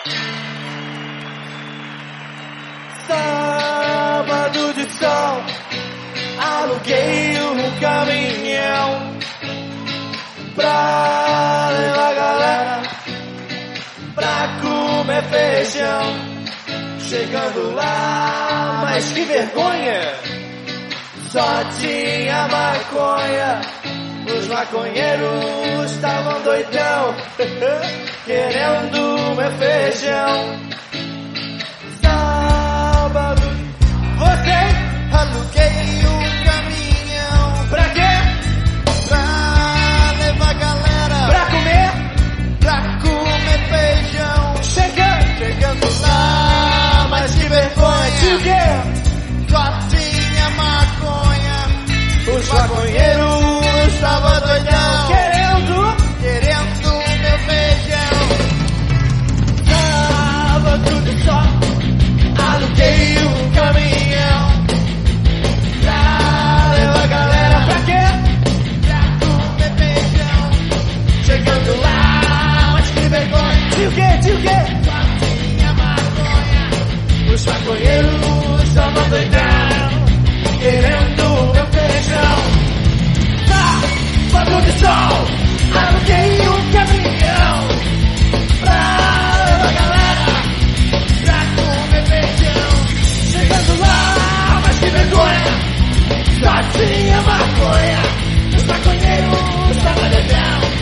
Sábado de sol, aluguei um caminhão pra levar a galera pra comer feijão. Chegando lá, mas que vergonha, só tinha maconha. Os maconheiros estavam doidão, querendo meu feijão. Sábado, você aluguei um caminhão. Pra quê? Pra levar a galera pra comer feijão. Chegando lá, mas que vergonha, só tinha maconha. Os maconheiros estavam doidão, querendo meu feijão. Sábado de sol, aluguei um caminhão pra levar a galera pra quê? Pra comer feijão. Chegando lá, mas que vergonha, tio quê? Só tinha maconha. Os maconheiros estavam doidão, querendo meu feijão. Sábado de sol, aluguei um caminhão pra levar a galera pra comer feijão. Chegando lá, mas que vergonha, só tinha maconha. Os maconheiros estavam doidão,